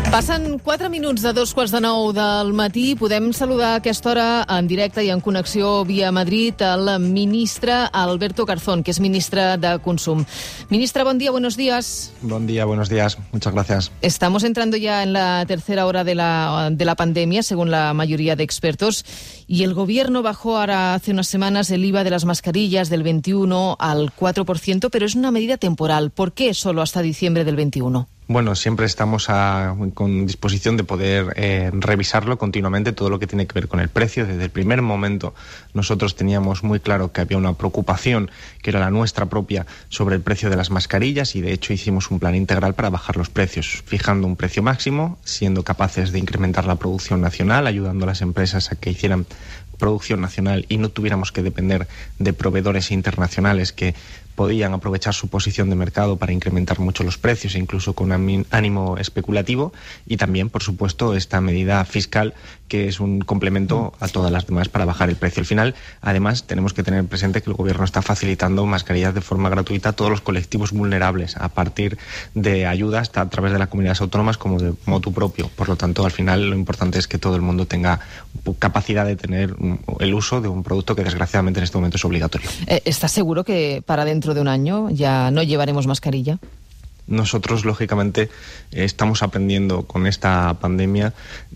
Passen 4 minuts de 2:15 del matí. Podem saludar a aquesta hora en directe i en connexió via Madrid al ministre Alberto Garzón, que es ministre de Consum. Ministra, buen día, buenos días. Buen día, buenos días. Muchas gracias. Estamos entrando ya en la tercera hora de la pandemia, según la mayoría de expertos, y el gobierno bajó ahora hace unas semanas el IVA de las mascarillas del 21 al 4%, pero es una medida temporal. ¿Por qué solo hasta diciembre del 21? Bueno, siempre estamos con disposición de poder revisarlo continuamente, todo lo que tiene que ver con el precio. Desde el primer momento nosotros teníamos muy claro que había una preocupación, que era la nuestra propia, sobre el precio de las mascarillas, y de hecho hicimos un plan integral para bajar los precios, fijando un precio máximo, siendo capaces de incrementar la producción nacional, ayudando a las empresas a que hicieran producción nacional y no tuviéramos que depender de proveedores internacionales que podían aprovechar su posición de mercado para incrementar mucho los precios, incluso con ánimo especulativo, y también, por supuesto, esta medida fiscal, que es un complemento a todas las demás para bajar el precio. Al final, además, tenemos que tener presente que el gobierno está facilitando mascarillas de forma gratuita a todos los colectivos vulnerables, a partir de ayudas a través de las comunidades autónomas como de motu propio. Por lo tanto, al final, lo importante es que todo el mundo tenga capacidad de tener el uso de un producto que, desgraciadamente, en este momento es obligatorio. ¿Estás seguro que para dentro de un año ya no llevaremos mascarilla? Nosotros, lógicamente, estamos aprendiendo con esta pandemia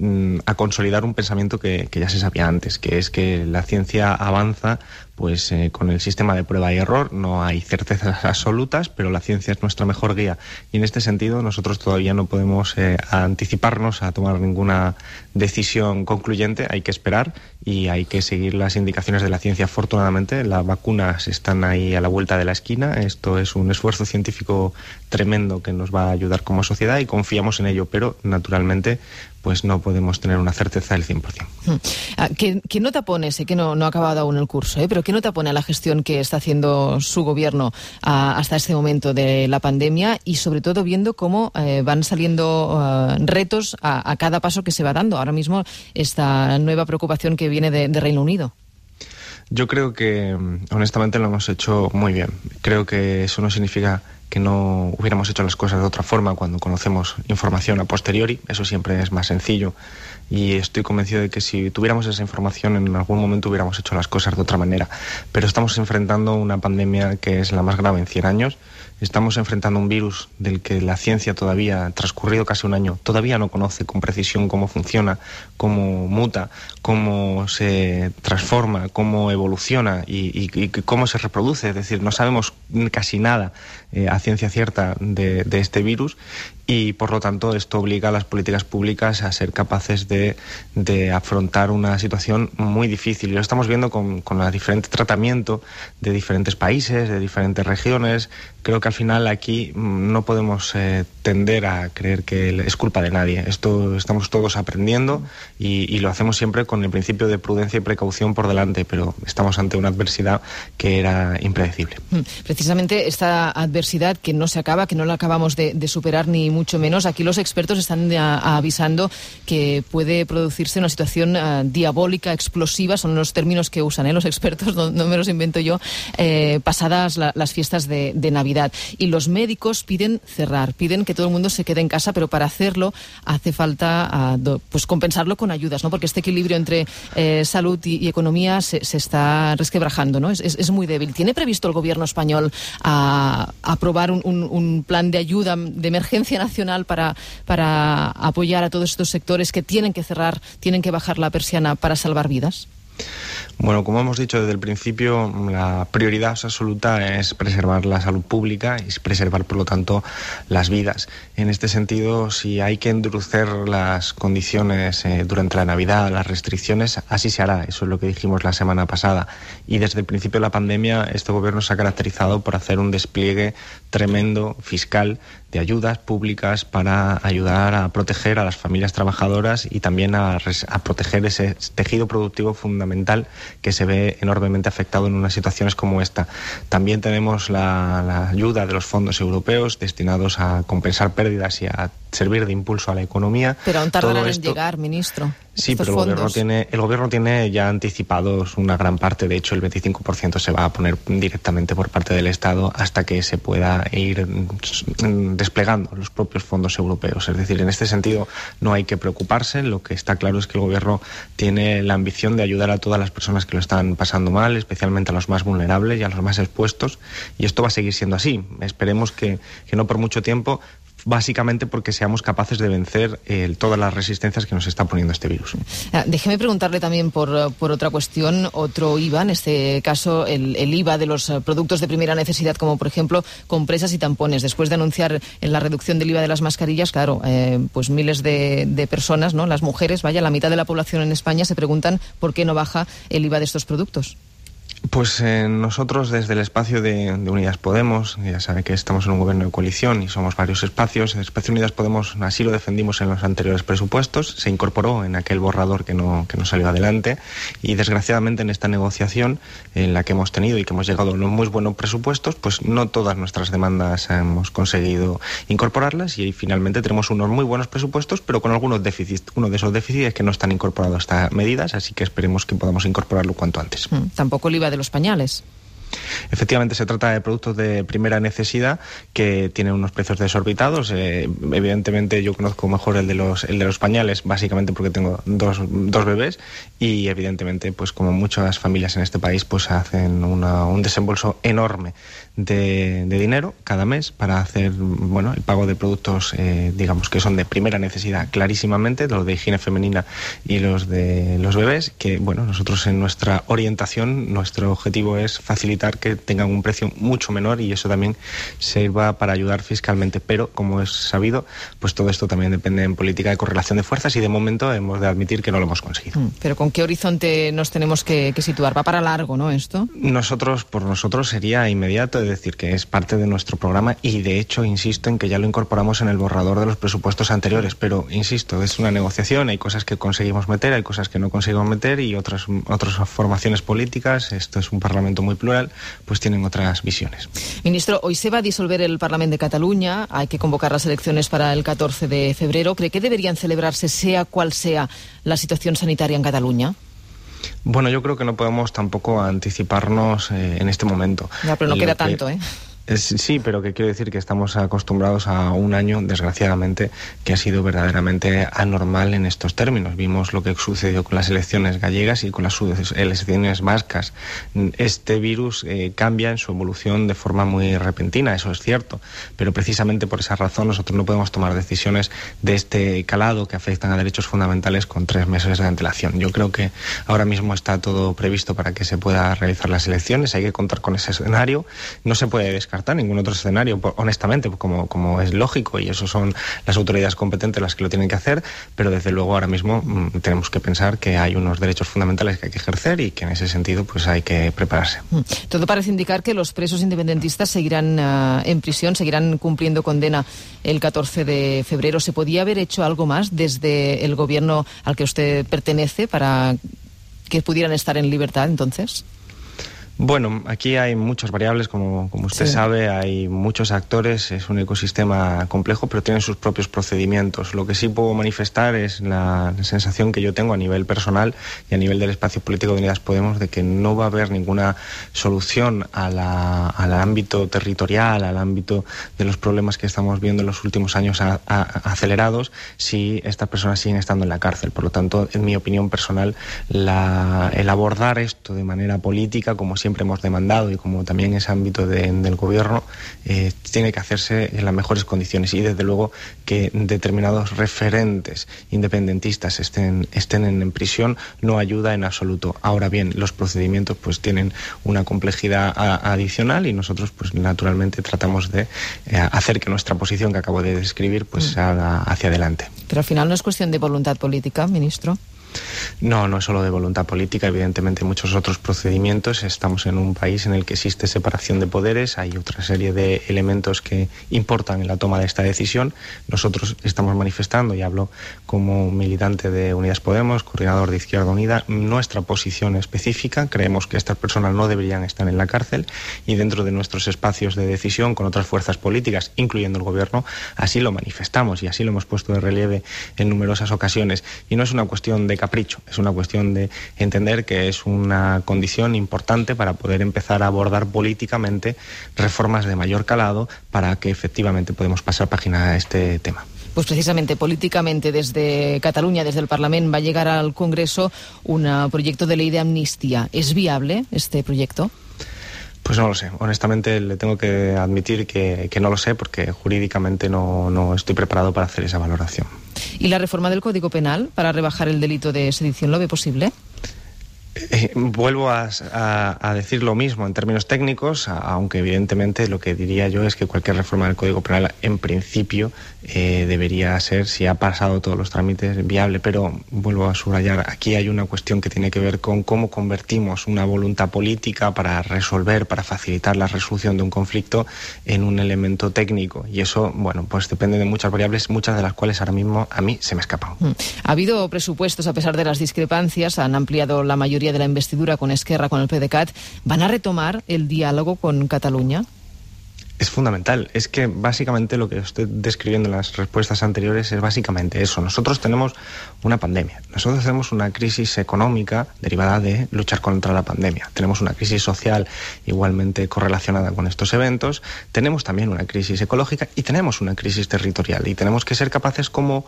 a consolidar un pensamiento que ya se sabía antes, que es que la ciencia avanza pues con el sistema de prueba y error. No hay certezas absolutas, pero la ciencia es nuestra mejor guía. Y en este sentido nosotros todavía no podemos anticiparnos a tomar ninguna decisión concluyente. Hay que esperar y hay que seguir las indicaciones de la ciencia. Afortunadamente, las vacunas están ahí a la vuelta de la esquina. Esto es un esfuerzo científico tremendo que nos va a ayudar como sociedad y confiamos en ello, pero naturalmente pues no podemos tener una certeza del 100%. ¿Qué nota pone? Sé que no ha acabado aún el curso, pero ¿qué nota pone a la gestión que está haciendo su gobierno hasta este momento de la pandemia, y sobre todo viendo cómo van saliendo retos a cada paso que se va dando? Ahora mismo esta nueva preocupación que viene de Reino Unido. Yo creo que honestamente lo hemos hecho muy bien. Creo que eso no significa que no hubiéramos hecho las cosas de otra forma cuando conocemos información a posteriori. Eso siempre es más sencillo, y estoy convencido de que si tuviéramos esa información en algún momento hubiéramos hecho las cosas de otra manera. Pero estamos enfrentando una pandemia que es la más grave en 100 años. Estamos enfrentando un virus del que la ciencia todavía, transcurrido casi un año, todavía no conoce con precisión cómo funciona, cómo muta, cómo se transforma, cómo evoluciona y cómo se reproduce. Es decir, no sabemos casi nada a ciencia cierta de este virus, y por lo tanto esto obliga a las políticas públicas a ser capaces de afrontar una situación muy difícil. Y lo estamos viendo con el diferente tratamiento de diferentes países, de diferentes regiones. Creo que al final aquí no podemos tender a creer que es culpa de nadie. Esto estamos todos aprendiendo y lo hacemos siempre con el principio de prudencia y precaución por delante, pero estamos ante una adversidad que era impredecible. Precisamente esta adversidad que no se acaba, que no la acabamos de superar ni mucho menos. Aquí los expertos están avisando que puede producirse una situación diabólica, explosiva, son los términos que usan los expertos, no me los invento yo, pasadas las fiestas de Navidad. Y los médicos piden cerrar, piden que todo el mundo se quede en casa, pero para hacerlo hace falta pues compensarlo con ayudas, ¿no? Porque este equilibrio entre salud y economía se está resquebrajando, ¿no? Es muy débil. ¿Tiene previsto el gobierno español aprobar un plan de ayuda, de emergencia nacional para apoyar a todos estos sectores que tienen que cerrar, tienen que bajar la persiana para salvar vidas? Bueno, como hemos dicho desde el principio, la prioridad absoluta es preservar la salud pública y preservar, por lo tanto, las vidas. En este sentido, si hay que endurecer las condiciones durante la Navidad, las restricciones, así se hará. Eso es lo que dijimos la semana pasada. Y desde el principio de la pandemia, este gobierno se ha caracterizado por hacer un despliegue tremendo fiscal de ayudas públicas para ayudar a proteger a las familias trabajadoras y también a proteger ese tejido productivo fundamental que se ve enormemente afectado en unas situaciones como esta. También tenemos la ayuda de los fondos europeos destinados a compensar pérdidas y a servir de impulso a la economía. Pero aún tardarán en llegar, ministro. Sí, pero el gobierno tiene ya anticipados una gran parte. De hecho, el 25% se va a poner directamente por parte del Estado hasta que se pueda ir desplegando los propios fondos europeos. Es decir, en este sentido no hay que preocuparse. Lo que está claro es que el gobierno tiene la ambición de ayudar a todas las personas que lo están pasando mal, especialmente a los más vulnerables y a los más expuestos. Y esto va a seguir siendo así. Esperemos que no por mucho tiempo, básicamente porque seamos capaces de vencer todas las resistencias que nos está poniendo este virus. Déjeme preguntarle también por otra cuestión, otro IVA, en este caso el IVA de los productos de primera necesidad, como por ejemplo compresas y tampones. Después de anunciar la reducción del IVA de las mascarillas, claro, pues miles de personas, ¿no? Las mujeres, la mitad de la población en España se preguntan por qué no baja el IVA de estos productos. Pues nosotros desde el espacio de Unidas Podemos, ya sabe que estamos en un gobierno de coalición y somos varios espacios, el espacio Unidas Podemos así lo defendimos en los anteriores presupuestos, se incorporó en aquel borrador que no salió adelante y desgraciadamente en esta negociación en la que hemos tenido y que hemos llegado a unos muy buenos presupuestos, pues no todas nuestras demandas hemos conseguido incorporarlas y finalmente tenemos unos muy buenos presupuestos pero con algunos déficits. Uno de esos déficits es que no están incorporados a estas medidas, así que esperemos que podamos incorporarlo cuanto antes. Tampoco el IVA de los pañales. Efectivamente, se trata de productos de primera necesidad que tienen unos precios desorbitados. Evidentemente, yo conozco mejor el de los pañales, básicamente porque tengo dos bebés y evidentemente, pues como muchas familias en este país, pues hacen un desembolso enorme de dinero cada mes para hacer el pago de productos, digamos que son de primera necesidad, clarísimamente, los de higiene femenina y los de los bebés, que nosotros en nuestra orientación, nuestro objetivo es facilitar que tengan un precio mucho menor y eso también sirva para ayudar fiscalmente, pero como es sabido, pues todo esto también depende en política de correlación de fuerzas y de momento hemos de admitir que no lo hemos conseguido. Pero ¿con qué horizonte nos tenemos que situar? ¿Va para largo, no, esto? Por nosotros sería inmediato, es decir, que es parte de nuestro programa y de hecho insisto en que ya lo incorporamos en el borrador de los presupuestos anteriores, pero insisto, es una negociación, hay cosas que conseguimos meter, hay cosas que no conseguimos meter y otras formaciones políticas, esto es un parlamento muy plural, pues tienen otras visiones. Ministro, hoy se va a disolver el Parlament de Cataluña, hay que convocar las elecciones para el 14 de febrero. ¿Cree que deberían celebrarse sea cual sea la situación sanitaria en Cataluña? Bueno, yo creo que no podemos tampoco anticiparnos en este momento. Ya, pero no queda tanto, ¿eh? Sí, pero que quiero decir que estamos acostumbrados a un año, desgraciadamente, que ha sido verdaderamente anormal en estos términos. Vimos lo que sucedió con las elecciones gallegas y con las elecciones vascas. Este virus cambia en su evolución de forma muy repentina, eso es cierto, pero precisamente por esa razón nosotros no podemos tomar decisiones de este calado que afectan a derechos fundamentales con 3 meses de antelación. Yo creo que ahora mismo está todo previsto para que se pueda realizar las elecciones, hay que contar con ese escenario, no se puede descartar ningún otro escenario, honestamente, como es lógico, y eso son las autoridades competentes las que lo tienen que hacer, pero desde luego ahora mismo tenemos que pensar que hay unos derechos fundamentales que hay que ejercer y que en ese sentido pues hay que prepararse. Todo parece indicar que los presos independentistas seguirán en prisión, seguirán cumpliendo condena el 14 de febrero. ¿Se podía haber hecho algo más desde el gobierno al que usted pertenece para que pudieran estar en libertad entonces? Bueno, aquí hay muchas variables, como usted sabe, hay muchos actores, es un ecosistema complejo, pero tienen sus propios procedimientos. Lo que sí puedo manifestar es la sensación que yo tengo a nivel personal y a nivel del espacio político de Unidas Podemos de que no va a haber ninguna solución al ámbito territorial, al ámbito de los problemas que estamos viendo en los últimos años acelerados si estas personas siguen estando en la cárcel. Por lo tanto, en mi opinión personal, el abordar esto de manera política, como siempre hemos demandado y como también es ámbito del gobierno, tiene que hacerse en las mejores condiciones y desde luego que determinados referentes independentistas estén en prisión no ayuda en absoluto. Ahora bien, los procedimientos pues tienen una complejidad adicional y nosotros pues naturalmente tratamos de hacer que nuestra posición que acabo de describir pues salga hacia adelante. Pero al final no es cuestión de voluntad política, ministro. No es solo de voluntad política, evidentemente hay muchos otros procedimientos. Estamos en un país en el que existe separación de poderes, hay otra serie de elementos que importan en la toma de esta decisión. Nosotros estamos manifestando, y hablo como militante de Unidas Podemos, coordinador de Izquierda Unida, nuestra posición específica. Creemos que estas personas no deberían estar en la cárcel, y dentro de nuestros espacios de decisión con otras fuerzas políticas, incluyendo el Gobierno, así lo manifestamos y así lo hemos puesto de relieve en numerosas ocasiones. Y no es una cuestión de capricho, es una cuestión de entender que es una condición importante para poder empezar a abordar políticamente reformas de mayor calado para que efectivamente podamos pasar página a este tema. Pues precisamente políticamente desde Cataluña, desde el Parlamento, va a llegar al Congreso un proyecto de ley de amnistía. ¿Es viable este proyecto? Pues no lo sé. Honestamente le tengo que admitir que no lo sé, porque jurídicamente no estoy preparado para hacer esa valoración. ¿Y la reforma del Código Penal para rebajar el delito de sedición lo ve posible? Vuelvo a decir lo mismo en términos técnicos, aunque evidentemente lo que diría yo es que cualquier reforma del Código Penal en principio debería ser, si ha pasado todos los trámites, viable. Pero vuelvo a subrayar, aquí hay una cuestión que tiene que ver con cómo convertimos una voluntad política para resolver, para facilitar la resolución de un conflicto, en un elemento técnico, y eso, bueno, pues depende de muchas variables, muchas de las cuales ahora mismo a mí se me escapan. Ha habido presupuestos a pesar de las discrepancias, han ampliado la mayoría de la investidura con Esquerra, con el PDeCAT. ¿Van a retomar el diálogo con Cataluña? Es fundamental. Es que básicamente lo que estoy describiendo en las respuestas anteriores es básicamente eso. Nosotros tenemos una pandemia. Nosotros tenemos una crisis económica derivada de luchar contra la pandemia. Tenemos una crisis social igualmente correlacionada con estos eventos. Tenemos también una crisis ecológica y tenemos una crisis territorial. Y tenemos que ser capaces como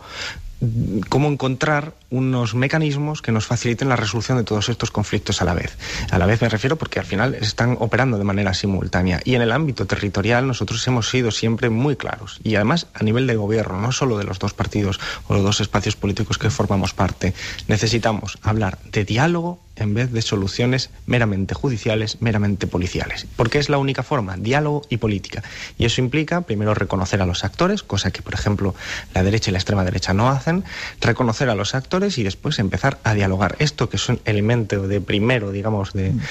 encontrar unos mecanismos que nos faciliten la resolución de todos estos conflictos a la vez. A la vez me refiero porque al final están operando de manera simultánea, y en el ámbito territorial nosotros hemos sido siempre muy claros, y además a nivel de gobierno, no solo de los dos partidos o los dos espacios políticos que formamos parte. Necesitamos hablar de diálogo en vez de soluciones meramente judiciales, meramente policiales. Porque es la única forma, diálogo y política. Y eso implica, primero, reconocer a los actores, cosa que, por ejemplo, la derecha y la extrema derecha no hacen, reconocer a los actores y después empezar a dialogar. Esto, que es un elemento de primero, digamos,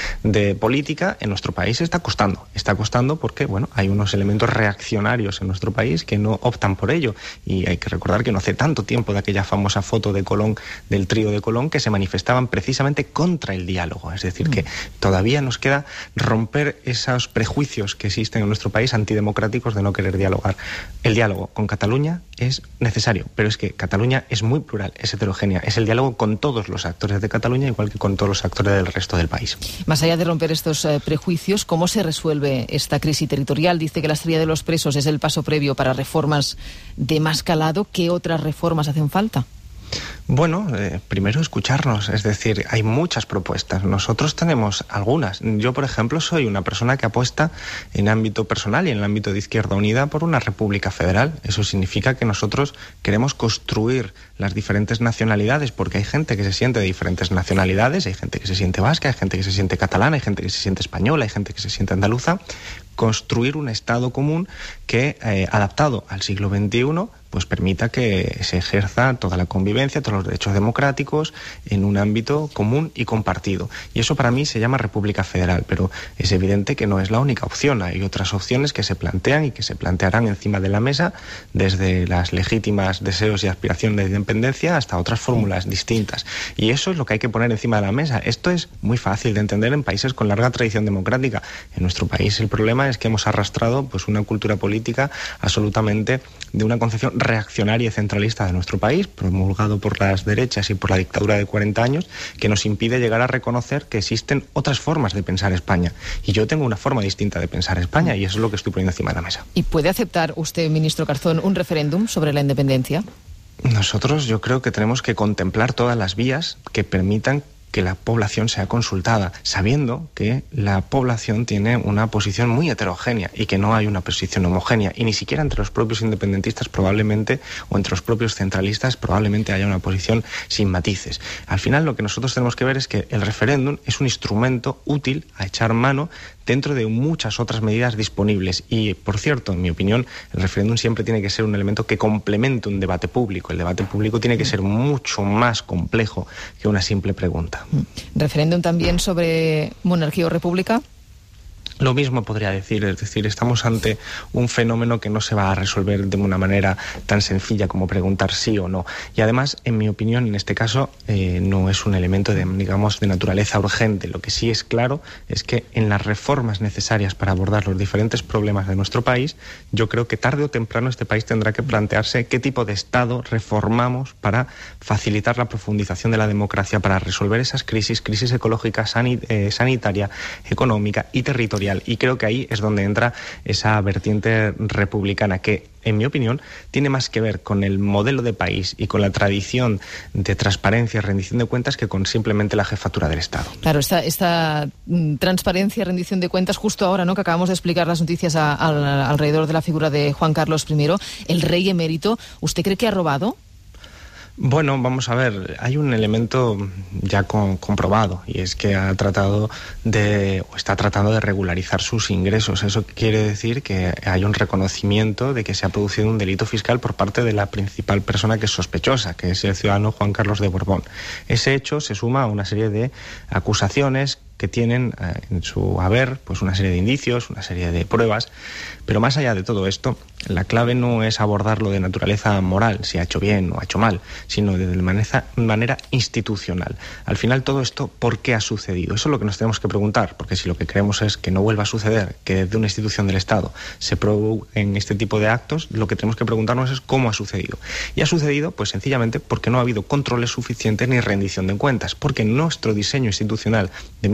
de política, en nuestro país está costando. Está costando porque, bueno, hay unos elementos reaccionarios en nuestro país que no optan por ello. Y hay que recordar que no hace tanto tiempo de aquella famosa foto de Colón, del trío de Colón, que se manifestaban precisamente contra el diálogo. Es decir, que todavía nos queda romper esos prejuicios que existen en nuestro país antidemocráticos de no querer dialogar. El diálogo con Cataluña es necesario, pero es que Cataluña es muy plural, es heterogénea. Es el diálogo con todos los actores de Cataluña, igual que con todos los actores del resto del país. Más allá de romper estos prejuicios, ¿cómo se resuelve esta crisis territorial? Dice que la salida de los presos es el paso previo para reformas de más calado. ¿Qué otras reformas hacen falta? Bueno, primero escucharnos, es decir, hay muchas propuestas. Nosotros tenemos algunas. Yo, por ejemplo, soy una persona que apuesta en ámbito personal y en el ámbito de Izquierda Unida por una república federal. Eso significa que nosotros queremos construir las diferentes nacionalidades, porque hay gente que se siente de diferentes nacionalidades, hay gente que se siente vasca, hay gente que se siente catalana, hay gente que se siente española, hay gente que se siente andaluza. Construir un Estado común que, adaptado al siglo XXI, pues permita que se ejerza toda la convivencia, todos los derechos democráticos en un ámbito común y compartido. Y eso para mí se llama República Federal, pero es evidente que no es la única opción. Hay otras opciones que se plantean y que se plantearán encima de la mesa, desde las legítimas deseos y aspiraciones de independencia hasta otras fórmulas distintas. Y eso es lo que hay que poner encima de la mesa. Esto es muy fácil de entender en países con larga tradición democrática. En nuestro país el problema es que hemos arrastrado pues una cultura política absolutamente de una concepción reaccionaria y centralista de nuestro país, promulgado por las derechas y por la dictadura de 40 años, que nos impide llegar a reconocer que existen otras formas de pensar España. Y yo tengo una forma distinta de pensar España, y eso es lo que estoy poniendo encima de la mesa. ¿Y puede aceptar usted, ministro Garzón, un referéndum sobre la independencia? Nosotros, yo creo que tenemos que contemplar todas las vías que permitan que la población sea consultada, sabiendo que la población tiene una posición muy heterogénea y que no hay una posición homogénea, y ni siquiera entre los propios independentistas probablemente, o entre los propios centralistas probablemente haya una posición sin matices. Al final lo que nosotros tenemos que ver es que el referéndum es un instrumento útil a echar mano dentro de muchas otras medidas disponibles. Y, por cierto, en mi opinión, el referéndum siempre tiene que ser un elemento que complemente un debate público. El debate público tiene que ser mucho más complejo que una simple pregunta. ¿Referéndum también sobre monarquía o república? Lo mismo podría decir, es decir, estamos ante un fenómeno que no se va a resolver de una manera tan sencilla como preguntar sí o no. Y además, en mi opinión, en este caso, no es un elemento de naturaleza urgente. Lo que sí es claro es que en las reformas necesarias para abordar los diferentes problemas de nuestro país, yo creo que tarde o temprano este país tendrá que plantearse qué tipo de Estado reformamos para facilitar la profundización de la democracia, para resolver esas crisis ecológica, sanitaria, económica y territorial. Y creo que ahí es donde entra esa vertiente republicana que, en mi opinión, tiene más que ver con el modelo de país y con la tradición de transparencia y rendición de cuentas que con simplemente la jefatura del Estado. Claro, esta transparencia y rendición de cuentas, justo ahora, ¿no?, que acabamos de explicar las noticias alrededor de la figura de Juan Carlos I, el rey emérito, ¿usted cree que ha robado? Bueno, vamos a ver, hay un elemento ya comprobado, y es que está tratando de regularizar sus ingresos. Eso quiere decir que hay un reconocimiento de que se ha producido un delito fiscal por parte de la principal persona que es sospechosa, que es el ciudadano Juan Carlos de Borbón. Ese hecho se suma a una serie de acusaciones que tienen en su haber pues una serie de indicios, una serie de pruebas, pero más allá de todo esto, la clave no es abordarlo de naturaleza moral, si ha hecho bien o ha hecho mal, sino de manera institucional. Al final todo esto, ¿por qué ha sucedido? Eso es lo que nos tenemos que preguntar, porque si lo que queremos es que no vuelva a suceder, que desde una institución del Estado se provoquen este tipo de actos, lo que tenemos que preguntarnos es cómo ha sucedido. Y ha sucedido, pues sencillamente, porque no ha habido controles suficientes ni rendición de cuentas, porque en nuestro diseño institucional de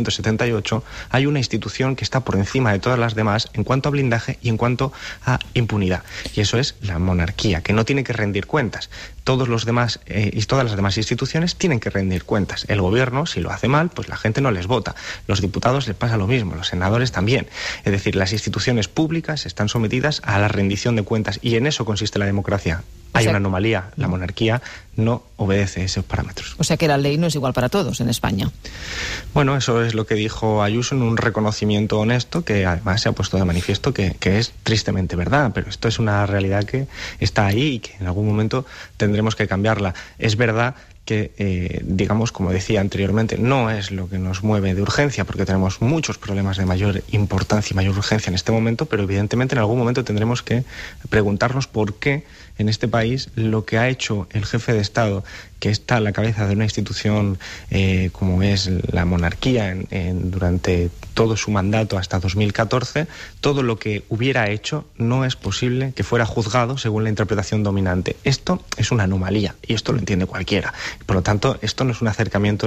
1978 hay una institución que está por encima de todas las demás en cuanto a blindaje y en cuanto a impunidad, y eso es la monarquía, que no tiene que rendir cuentas. Todos los demás y todas las demás instituciones tienen que rendir cuentas. El gobierno, si lo hace mal, pues la gente no les vota. Los diputados les pasa lo mismo, los senadores también. Es decir, las instituciones públicas están sometidas a la rendición de cuentas, y en eso consiste la democracia. Hay una anomalía, la monarquía no obedece esos parámetros. O sea que la ley no es igual para todos en España. Bueno, eso es lo que dijo Ayuso en un reconocimiento honesto, que además se ha puesto de manifiesto que es tristemente verdad, pero esto es una realidad que está ahí y que en algún momento tendremos que cambiarla. Es verdad que, digamos, como decía anteriormente, no es lo que nos mueve de urgencia, porque tenemos muchos problemas de mayor importancia y mayor urgencia en este momento, pero evidentemente en algún momento tendremos que preguntarnos por qué en este país lo que ha hecho el jefe de Estado, que está a la cabeza de una institución como es la monarquía durante todo su mandato hasta 2014, todo lo que hubiera hecho no es posible que fuera juzgado según la interpretación dominante. Esto es una anomalía y esto lo entiende cualquiera. Por lo tanto, esto no es un acercamiento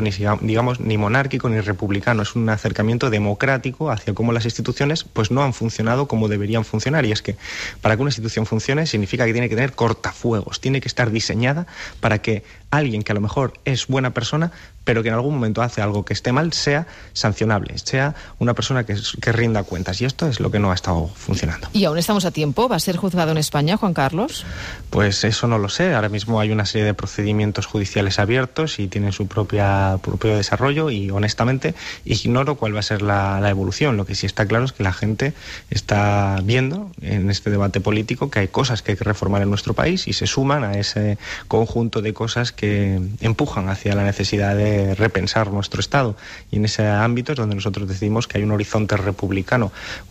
ni monárquico ni republicano, es un acercamiento democrático hacia cómo las instituciones pues no han funcionado como deberían funcionar. Y es que para que una institución funcione significa que tiene que tener cortafuegos, tiene que estar diseñada para que alguien que a lo mejor es buena persona, pero que en algún momento hace algo que esté mal, sea sancionable, sea una persona que rinda cuentas. Y esto es lo que no ha estado funcionando. ¿Y aún estamos a tiempo? ¿Va a ser juzgado en España, Juan Carlos? Pues eso no lo sé. Ahora mismo hay una serie de procedimientos judiciales abiertos y tienen su propio desarrollo, y honestamente ignoro cuál va a ser la evolución. Lo que sí está claro es que la gente está viendo en este debate político que hay cosas que hay que reformar en nuestro país y se suman a ese conjunto de cosas que empujan hacia la necesidad de repensar nuestro Estado, y en ese ámbito es donde nosotros decidimos que hay un horizonte republicano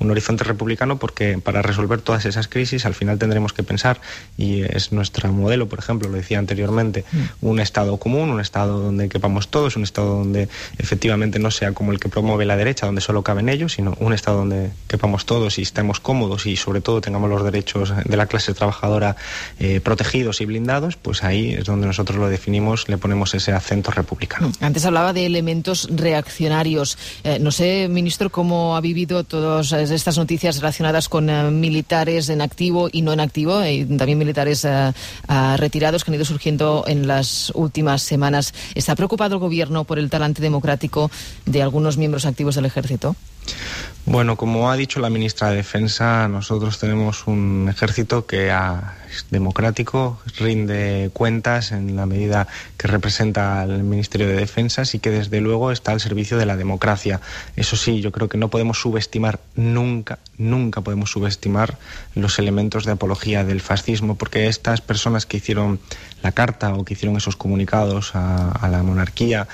porque para resolver todas esas crisis al final tendremos que pensar, y es nuestro modelo, por ejemplo, lo decía anteriormente, un Estado común, un Estado donde quepamos todos, un Estado donde efectivamente no sea como el que promueve la derecha, donde solo caben ellos, sino un Estado donde quepamos todos y estemos cómodos y sobre todo tengamos los derechos de la clase trabajadora protegidos y blindados. Pues ahí es donde nosotros lo definimos, le ponemos ese acento republicano. Antes hablaba de elementos reaccionarios. No sé, ministro, cómo ha vivido todas estas noticias relacionadas con militares en activo y no en activo, y también militares retirados que han ido surgiendo en las últimas semanas. ¿Está preocupado el Gobierno por el talante democrático de algunos miembros activos del Ejército? Bueno, como ha dicho la ministra de Defensa, nosotros tenemos un ejército que es democrático, rinde cuentas en la medida que representa al Ministerio de Defensa y que desde luego está al servicio de la democracia. Eso sí, yo creo que no podemos subestimar nunca podemos subestimar los elementos de apología del fascismo, porque estas personas que hicieron la carta o que hicieron esos comunicados a la monarquía,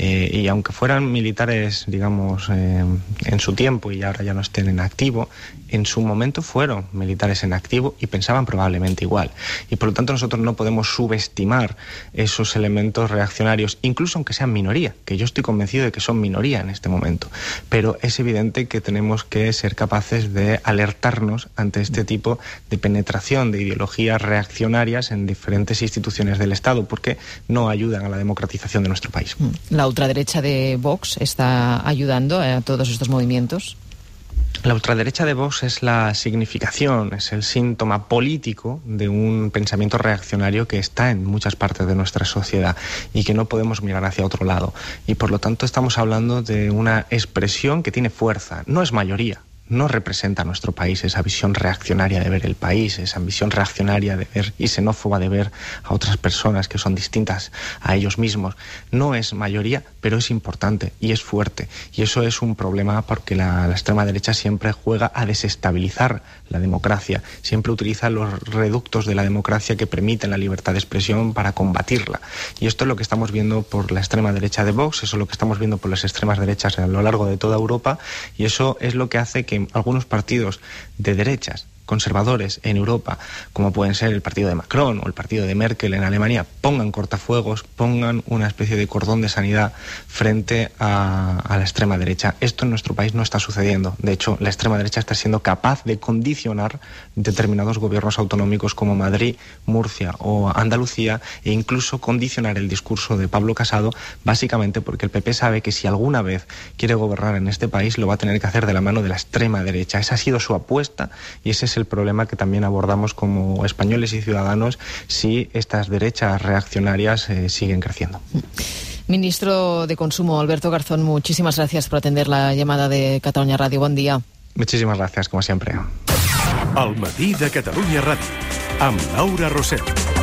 y aunque fueran militares, digamos, en su tiempo y ahora ya no estén en activo, en su momento fueron militares en activo y pensaban probablemente igual. Y por lo tanto nosotros no podemos subestimar esos elementos reaccionarios, incluso aunque sean minoría, que yo estoy convencido de que son minoría en este momento. Pero es evidente que tenemos que ser capaces de alertarnos ante este tipo de penetración de ideologías reaccionarias en diferentes instituciones del Estado, porque no ayudan a la democratización de nuestro país. ¿La ultraderecha de Vox está ayudando a todos estos movimientos? La ultraderecha de Vox es la significación, es el síntoma político de un pensamiento reaccionario que está en muchas partes de nuestra sociedad y que no podemos mirar hacia otro lado. Y por lo tanto estamos hablando de una expresión que tiene fuerza, no es mayoría. No representa a nuestro país esa visión reaccionaria de ver el país, esa visión reaccionaria de ver y xenófoba de ver a otras personas que son distintas a ellos mismos. No es mayoría, pero es importante y es fuerte. Y eso es un problema porque la extrema derecha siempre juega a desestabilizar la democracia, siempre utiliza los reductos de la democracia que permiten la libertad de expresión para combatirla. Y esto es lo que estamos viendo por la extrema derecha de Vox, eso es lo que estamos viendo por las extremas derechas a lo largo de toda Europa, y eso es lo que hace que algunos partidos de derechas conservadores en Europa, como pueden ser el partido de Macron o el partido de Merkel en Alemania, pongan cortafuegos, pongan una especie de cordón de sanidad frente a la extrema derecha. Esto en nuestro país no está sucediendo. De hecho, la extrema derecha está siendo capaz de condicionar determinados gobiernos autonómicos como Madrid, Murcia o Andalucía, e incluso condicionar el discurso de Pablo Casado, básicamente porque el PP sabe que si alguna vez quiere gobernar en este país lo va a tener que hacer de la mano de la extrema derecha. Esa ha sido su apuesta y ese es el problema que también abordamos como españoles y ciudadanos si estas derechas reaccionarias siguen creciendo. Ministro de Consumo, Alberto Garzón, muchísimas gracias por atender la llamada de Catalunya Ràdio. Bon dia. Muchísimas gracias, como siempre. Al matí de Catalunya Ràdio, amb Laura Rosel.